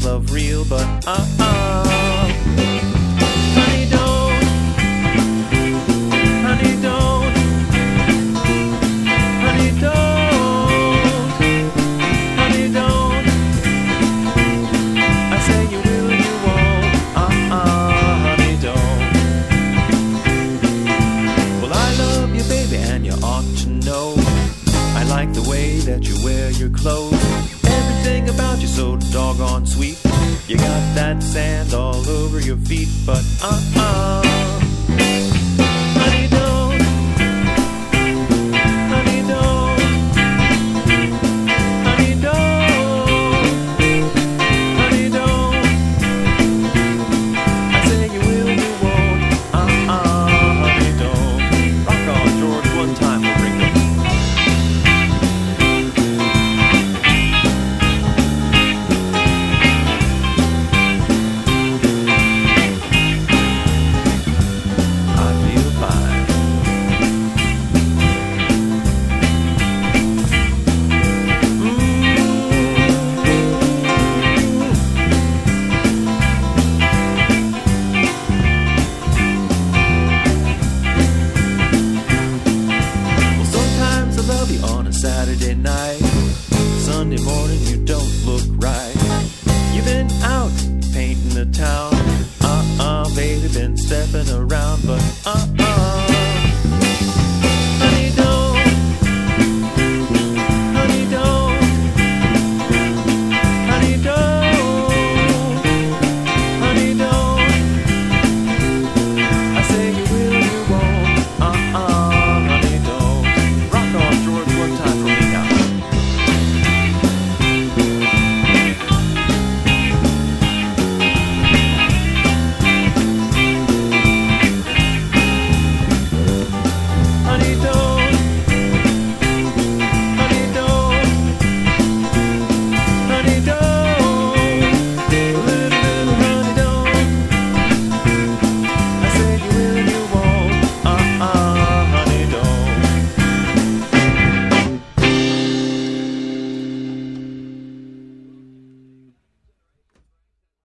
is love real, but honey, don't. Honey, don't. Honey, don't. Honey, don't. I say you will, you won't. Honey, don't. Well, I love you, baby, and you ought to know. I like the way that you wear your clothes. Everything about you so doggone sweet. You got that sand all over your feet, but